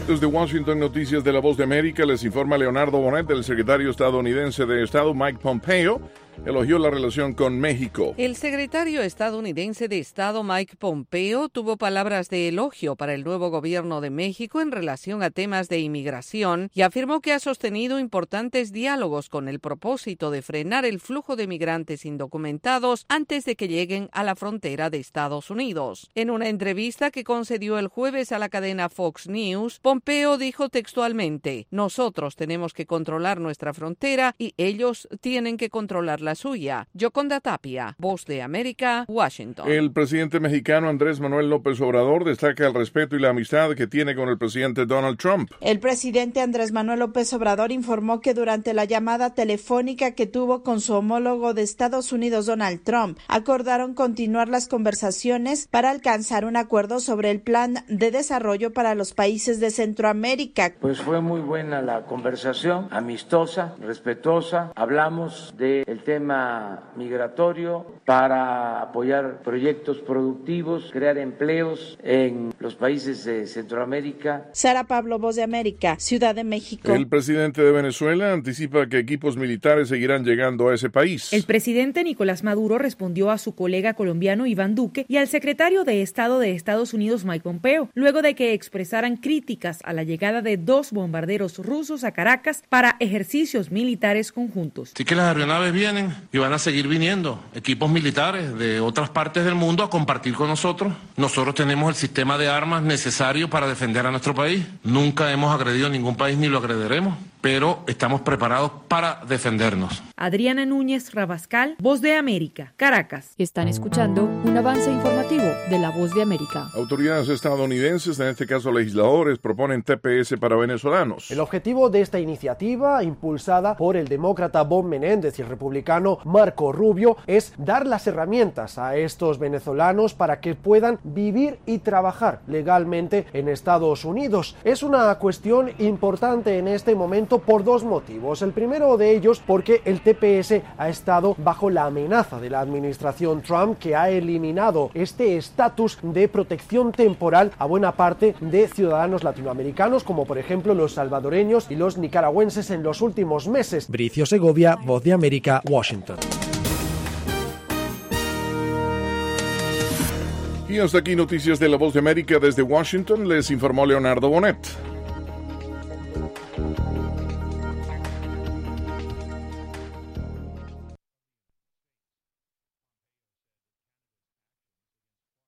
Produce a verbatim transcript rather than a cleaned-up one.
Desde Washington, noticias de La Voz de América, les informa Leonardo Bonet. El secretario estadounidense de Estado, Mike Pompeo, elogió la relación con México. El secretario estadounidense de Estado, Mike Pompeo, tuvo palabras de elogio para el nuevo gobierno de México en relación a temas de inmigración y afirmó que ha sostenido importantes diálogos con el propósito de frenar el flujo de migrantes indocumentados antes de que lleguen a la frontera de Estados Unidos. En una entrevista que concedió el jueves a la cadena Fox News, Pompeo dijo textualmente: "Nosotros tenemos que controlar nuestra frontera y ellos tienen que controlar la suya". Yoconda Tapia, Voz de América, Washington. El presidente mexicano Andrés Manuel López Obrador destaca el respeto y la amistad que tiene con el presidente Donald Trump. El presidente Andrés Manuel López Obrador informó que durante la llamada telefónica que tuvo con su homólogo de Estados Unidos, Donald Trump, acordaron continuar las conversaciones para alcanzar un acuerdo sobre el plan de desarrollo para los países de Centroamérica. Pues fue muy buena la conversación, amistosa, respetuosa. Hablamos del tema migratorio para apoyar proyectos productivos, crear empleos en los países de Centroamérica. Sara Pablo, Voz de América, Ciudad de México. El presidente de Venezuela anticipa que equipos militares seguirán llegando a ese país. El presidente Nicolás Maduro respondió a su colega colombiano Iván Duque y al secretario de Estado de Estados Unidos Mike Pompeo, luego de que expresaran críticas a la llegada de dos bombarderos rusos a Caracas para ejercicios militares conjuntos. Sí que las aeronaves vienen y van a seguir viniendo equipos militares de otras partes del mundo a compartir con nosotros. Nosotros tenemos el sistema de armas necesario para defender a nuestro país. Nunca hemos agredido a ningún país ni lo agrederemos, pero estamos preparados para defendernos. Adriana Núñez Rabascal, Voz de América, Caracas. Están escuchando un avance informativo de La Voz de América. Autoridades estadounidenses, en este caso legisladores, proponen T P S para venezolanos. El objetivo de esta iniciativa, impulsada por el demócrata Bob Menéndez y el republicano Marco Rubio, es dar las herramientas a estos venezolanos para que puedan vivir y trabajar legalmente en Estados Unidos. Es una cuestión importante en este momento por dos motivos. El primero de ellos porque el T P S ha estado bajo la amenaza de la administración Trump, que ha eliminado este estatus de protección temporal a buena parte de ciudadanos latinoamericanos, como por ejemplo los salvadoreños y los nicaragüenses en los últimos meses. Bricio Segovia, Voz de América, Washington. Y hasta aquí noticias de La Voz de América desde Washington. Les informó Leonardo Bonet.